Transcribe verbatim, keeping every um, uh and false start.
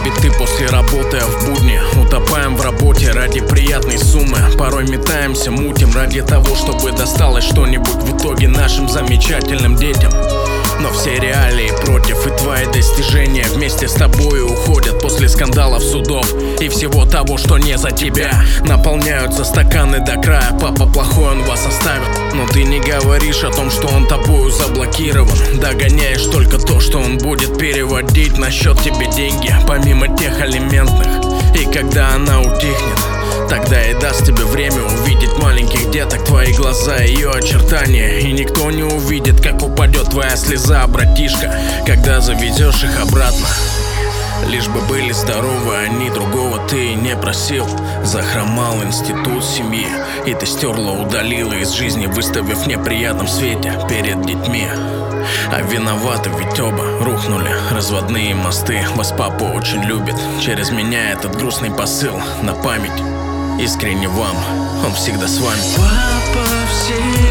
биты после работы, а в будни утопаем в работе ради приятной суммы. Порой метаемся, мутим ради того, чтобы досталось что-нибудь в итоге нашим замечательным детям. Но все реалии против, и твои достижения вместе с тобой уходят после скандалов, судов и всего того, что не за тебя. Наполняются стаканы до края, папа плохой, он вас оставил. Но ты не говоришь о том, что он тобою заблокирован. Догоняешь только то, что он будет переводить на счет тебе деньги, помимо тех алиментных. И когда она утихнет, тогда и даст тебе время увидеть маленьких деток, твои глаза, ее очертания. И никто не увидит, как упадет твоя слеза, братишка, когда заведешь их обратно. Лишь бы были здоровы они, другого ты и не просил. Захромал институт семьи, и ты стерла, удалила из жизни, выставив в неприятном свете перед детьми. А виноваты ведь оба рухнули разводные мосты. Вас папа очень любит, через меня этот грустный посыл на память. Искренне вам, он всегда с вами. Папа всегда